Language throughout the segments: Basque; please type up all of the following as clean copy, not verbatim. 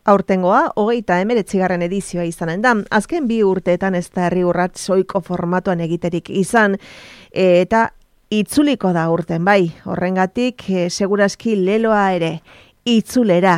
Aurtengoa, 39. edizioa izanen da. Azken 2 urteetan ez da herri urrats ohiko formatuan egiterik izan, eta itzuliko da urten bai. Horrengatik, seguraski leloa ere itzulera.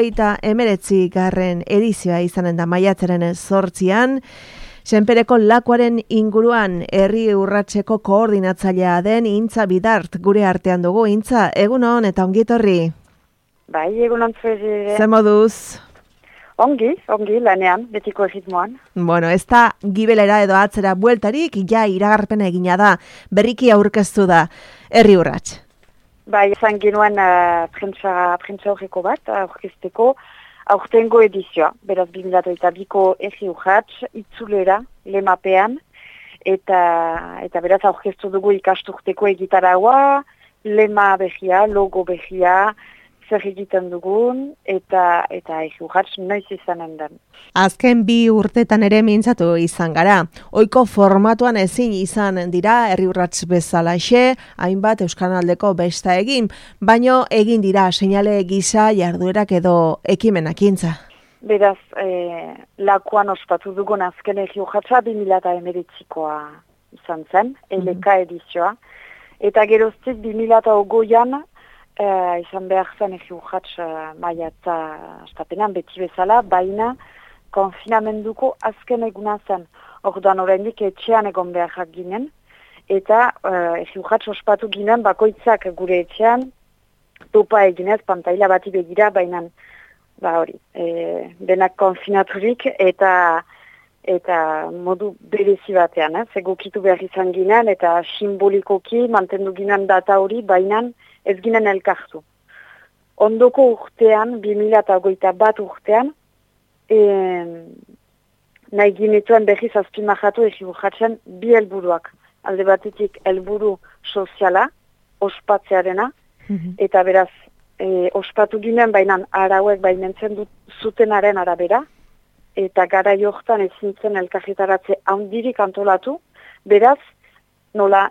39. edizioa izanen da maiatzaren 8an. Senpereko lakuaren inguruan herri urratseko koordinatzailea den Intza Bidart gure artean dugu. Intza, egunon eta ongietorri. Bai, egunon zuezi. Ze moduz? Ongi, lanean, betiko egitmoan. Bueno, ez da gibelera edo atzera bueltarik, ja iragarpena egina da, berriki aurkeztu da herri urrats. Bai, izan genuen prentsa horreko bat, aurkezteko aurtengo edizioa, beraz 2022ko herri urrats, itzulera, lemapean, eta beraz aurkeztu dugu ikasturteko egitaragoa, lema behia, logo behia, zer egiten dugun, eta herri urrats noiz izanen den. Azken 2 urtetan ere mintzatu izan gara. Ohiko formatuan ezin izan dira herri urrats bezalaxe, hainbat euskaraldeko besta egin, baino egin dira seinale gisa jarduerak edo ekimenak intza. Beraz, lakuan ospatu dugun azken herri urratsa 2019koa izan zen, LK edizioa, eta geroztik 2020an izan behar zen herri urrats maiatza astapenan beti bezala, baina konfinamenduko azken eguna zen. Orduan oraindik etxean egon beharrak ginen, eta herri urrats ospatu ginen bakoitzak gure etxean, topa eginez, pantaila bati begira, baina denak konfinaturik eta modu berezi batean, egokitu behar izan ginen, eta simbolikoki mantendu ginen data hori, baina ez ginen elkartu. Ondoko urtean, 2021 urtean, nahi ginetuen berriz azpimahatu herri urratsen 2 helburuak. Alde batetik helburu soziala, ospatzearena, eta beraz, ospatu ginen bainan arauek baimentzen zutenaren arabera, eta gara jortan ezin zen elkarretaratze handirik antolatu, beraz, nola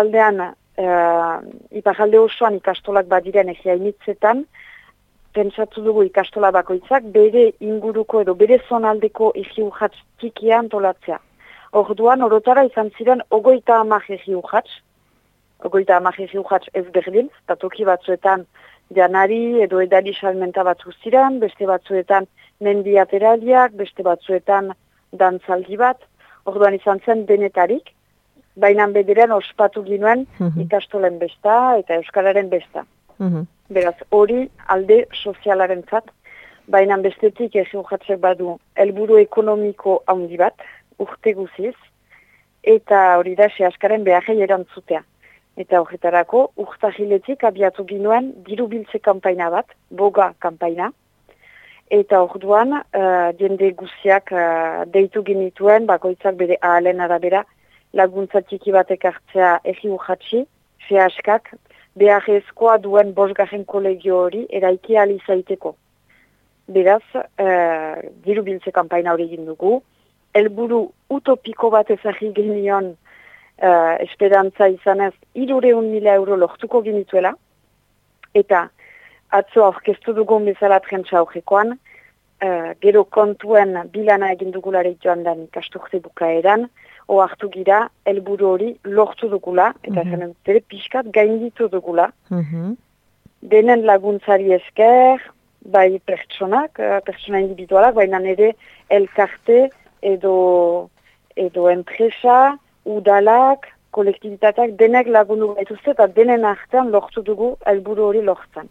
iparralde osoan ikastolak badiren egiainitzetan, pentsatu dugu ikastola bakoitzak bere inguruko edo bere zonaldeko herri urrats tikia antolatzea. Orduan, orotara izan ziren 30 herri urrats, 30 herri urrats ez berdin, eta toki batzuetan janari edo edari salmenta batzu ziren, beste batzuetan mendi ateraliak, beste batzuetan dantzaldi bat, orduan izan zen denetarik, baina bederen ospatu ginuen ikastolen besta eta euskararen besta. Beraz, hori alde sozialaren zat, baina bestetik herri urratsek badu helburu ekonomiko handi bat, urte guziz, eta hori da sehaskaren beharrei erantzutea. Eta horretarako urtahiletik abiatu ginuen diru biltze kanpaina bat, boga kanpaina, eta orduan jende guziak deitu genituen, bakoitzak bere ahalen arabera, laguntza txiki batek hartzea herri urratsi, sehaskak, beharrezkoa duen 5. kolegio hori eraiki ahal izaiteko. Beraz, diru biltze kanpaina hori egin dugu, helburu utopiko bat ezagri genion esperantza izanez 300.000 euro lortuko genituela, eta atzo aurkeztu dugun bezala prentsa horrekoan, gero kontuen bilana egin dugularik joan den ikasturte bukaeran, ohartu gira helburu hori lortu dugula, eta zenen ere pixkat gainditu dugula. Denen laguntzari esker, bai pertsona individualak, baina ere elkarte edo enpresa, udalak, kolektibitateak, denek lagundu gaituzte eta denen artean lortu dugu helburu hori lortzen.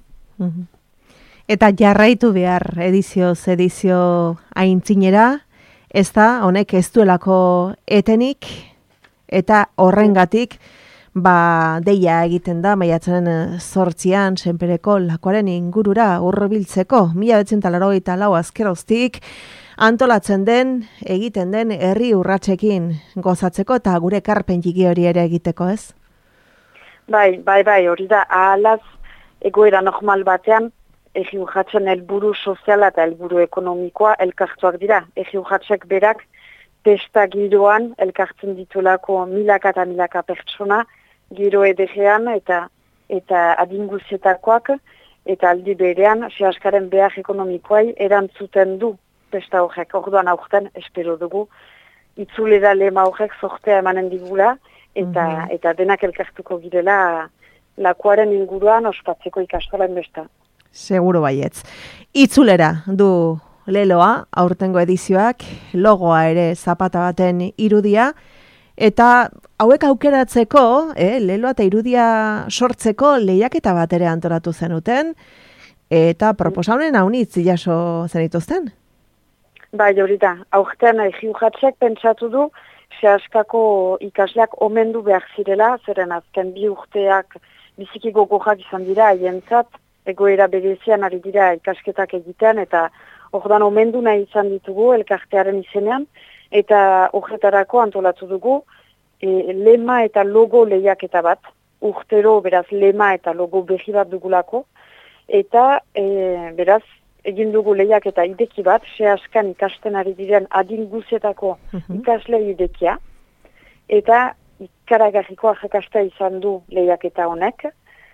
Eta jarraitu behar edizio aintzinera, ez da, honek ez duelako etenik, eta horrengatik, deia egiten da, maiatzaren 8an, senpereko lakuaren ingurura hurbiltzeko, 1984 azkeroztik, antolatzen den, egiten den herri urratsekin gozatzeko eta gure ekarpen txiki hori ere egiteko, ez? Bai, hori da, ahalaz egoera normal batean, herri urratsen helburu soziala eta helburu ekonomikoa elkartuak dira. Herri urratsek berak pesta giroan elkartzen ditulako milaka eta milaka pertsona, giro ederrean eta adinguzietakoak, eta aldi berean sehaskaren behar ekonomikoai erantzuten du pesta horrek. Orduan aurten espero dugu itzulera lema horrek sortea emanen digula eta denak elkartuko girela lakuaren inguruan ospatzeko ikastolan besta. Seguro baietz. Itzulera du leloa, aurtengo edizioak, logoa ere zapata baten irudia, eta hauek aukeratzeko, leloa eta irudia sortzeko lehiaketa bat ere antolatu zenuten, eta proposaunen haunitz jaso zenituzten? Bai, hori da. Aurten Egiujatzek pentsatu du sehaskako ikasleak omendu behar zirela, zeren azken 2 urteak biziki gogoak izan dira haientzat, egoera berezian ari dira ikasketak egiten, eta ordan omendu nahi izan ditugu elkartearen izenean, eta horretarako antolatu dugu lema eta logo lehiaketa bat, urtero beraz lema eta logo berri bat dugulako, eta beraz egin dugu lehiaketa ideki bat, sehaskan ikasten ari diren adin guzietako ikasle idekia, eta ikaragarriko arrakasta izan du lehiaketa honek,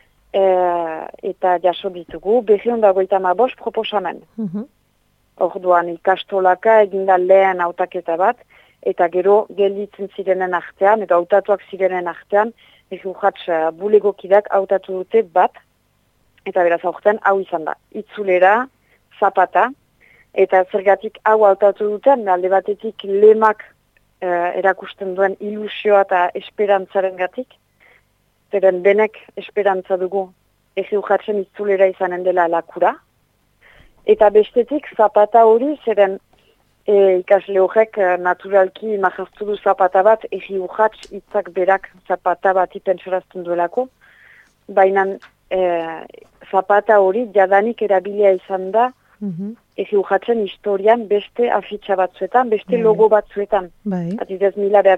eta jaso ditugu 255 proposamen. Orduan ikastolaka eginda lehen hautaketa bat, eta gero gelditzen zirenen artean, eta hautatuak zirenen artean, Egiujatz bulegokidak hautatu dute bat, eta beraz aurten hau izan da. Itzulera, zapata, eta zergatik hau hautatu duten, alde batetik lemak erakusten duen ilusioa eta esperantzaren gatik, zeren denek esperantza dugu Egiujatzen itzulera izanen dela lakura, eta bestetik zapata hori, zeren ikasle horrek naturalki majaztu du zapata bat, Egiujatz hitzak berak zapata bat ipentsorazten duelako, baina zapata hori jadanik erabilia izan da Egiujatzen historian beste afitxa batzuetan, beste logo batzuetan. Adibidez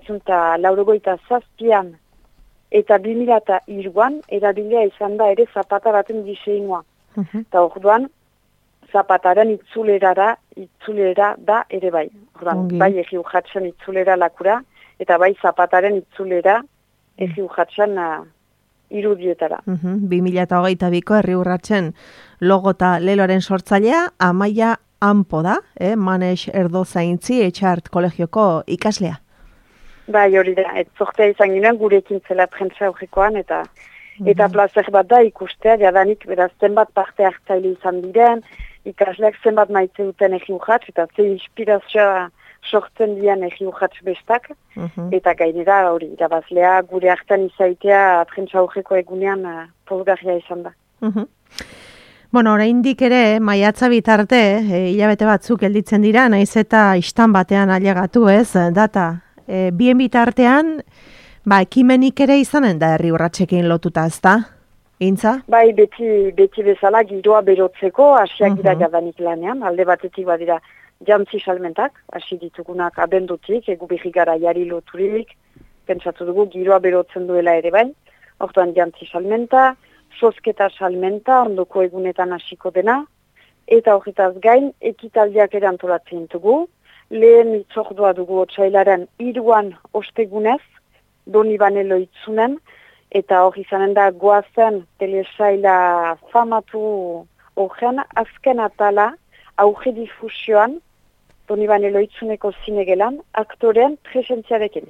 1987an eta 2003an erabilia izan da ere zapata baten diseinua. Eta orduan zapataren itzulera da ere bai. Orduan, bai Egiujatzen itzulera lakura, eta bai zapataren itzulera Egiujatzen irudietara. 2022ko Herriurratsen logo eta leloaren sortzailea Amaia Anpo da, Manes Erdozaintzi Etxart kolegioko ikaslea. Bai, hori da, zortea izan ginen gurekin zela prentsa horrekoan, eta plazer bat da ikustea, jadanik beraz zenbat parte hartzaile izan diren, ikasleak zenbat maite duten Egiujatz, eta ze inspirazioa sortzen dian Egiujatz bestak, eta gainera hori, irabazlea gure hartan izaitea prentsa horreko egunean pozgarria izan da. Bueno, oraindik ere, maiatza bitarte, hilabete batzuk gelditzen dira, naiz eta istan batean ailegatu ez, data. Bien bitartean, ekimenik ere izanen da Herriurratsekin lotuta, ezta? Intza? Bai, beti bezala giroa berotzeko, hasiak dira jadanik lanean, alde batetik badira jantzi salmentak, hasi ditugunak abendutik, egu berri gara jari loturik, pentsatu dugu giroa berotzen duela ere bai, orduan jantzi salmenta, sosketa salmenta, ondoko egunetan hasiko dena, eta horretaz gain, ekitaldiak ere antolatzen dugu, lehen itzordua dugu otsailaren 3an ostegunez, Donibane Loitzunen, eta hor izanen da goazen telesaila famatu horren azken atala auge difusioan Donibane Loitzuneko zinegelan aktoren presentziarekin.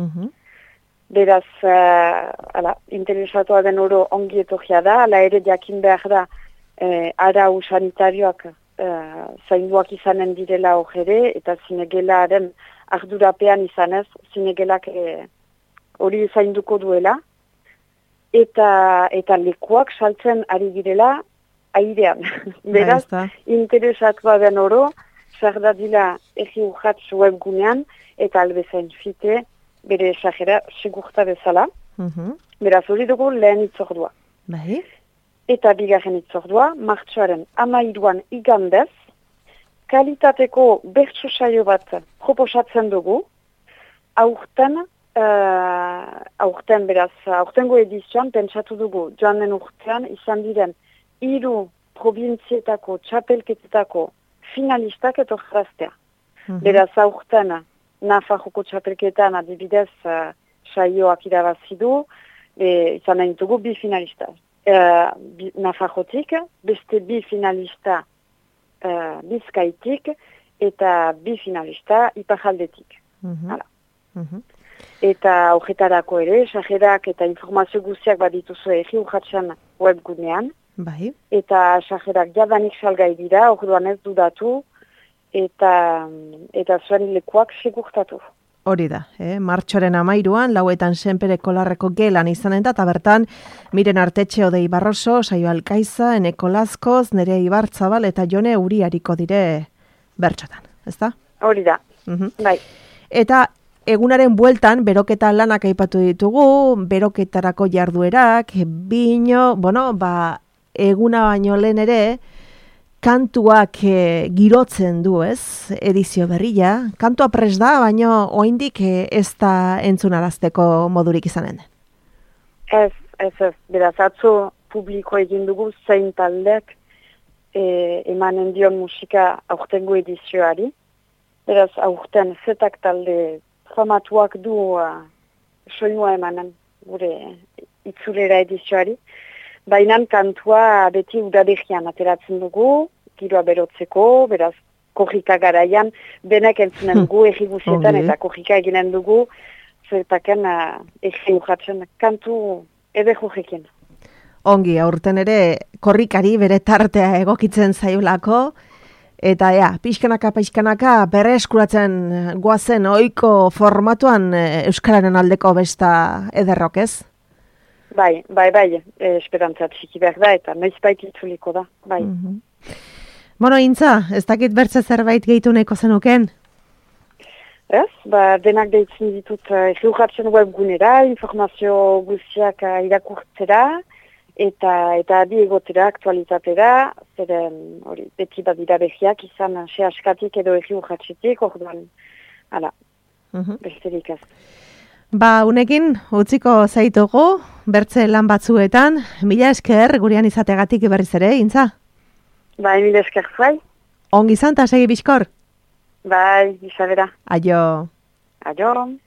Beraz, interesatua den oro ongi etorria da, ala ere jakin behar da arau sanitarioak zainduak izanen direla hor eta zinegelaren ardurapean izanez, zinegelak hori zainduko duela, eta lekuak saltzen ari girela airean. Beraz, interesatua den oro, zer dadila Egiujatz webgunean, eta albezain fite, bere esagera segurta bezala. Beraz, hori dugu lehen itzordua. Eta bigarren itzordua, martxoaren 13an igandez, kalitateko bertso saio bat proposatzen dugu, aurtengo edizioan pentsatu dugu, joan den urtean izan diren 3 probintzietako txapelketetako finalistak etorraztea. Beraz, aurten Nafarroko txapelketan adibidez saioak irabazi du, izan nahi dugu 2 finalistak. Nafarrotik, beste bi finalista Bizkaitik, eta bi finalista Iparraldetik. Eta horretarako ere, sajerak eta informazio guztiak badituzu egi urratxan webgunean. Bai. Eta sajerak jadanik salgai dira, orduan ez dudatu, eta zuen lekuak segurtatu. Hori da, martxoren 13an, lauetan senpere kolarreko gelan izanen da, eta bertan, Miren Artetxe Odei Barroso, Saio Alkaiza, Eneko Lazkoz, Nerea Ibarzabal eta Jone Uriariko dire bertxotan, ezta? Hori da, bai. Eta egunaren bueltan, beroketa lanak aipatu ditugu, beroketarako jarduerak, bino, eguna baino lehen ere, kantuak girotzen du, ez? Edizio berria. Kantua prest da, baina oraindik ez da entzunarazteko modurik izanen. Ez. Beraz, atzo publiko egin dugu zein taldek emanen dion musika aurtengo edizioari. Beraz, aurten zetak talde famatuak du soinua emanen gure itzulera edizioari. Baina kantua beti udaberrian ateratzen dugu, giroa berotzeko, beraz, korrika garaian, denak entzunen dugu egibuzietan eta korrika eginen dugu, zertaken egi urratzen kantu ebe jorrekin. Ongi, aurten ere korrikari bere tartea egokitzen zaiolako, eta pixkanaka bere eskuratzen goazen ohiko formatuan euskararen aldeko besta ederrok, ez? Bai, esperantzat txiki behar da, eta noiz baita itzuliko da, bai. Intza, ez dakit bertze zerbait gehitu nahiko zenuken? Ez, denak deitzen ditut geurratzen webgunera, informazio guztiak irakurtzera, eta adi egotera, aktualitatera, zeren beti badira behiak izan sehaskatik edo geurratzetik, orduan, besterik ez. Unekin, utziko zaitugu, bertze lan batzuetan, mila esker gurean izategatik berriz ere, Intza? Mila esker zai. Ongi izan, ta segi bizkor? Isabera. Aio. Aio.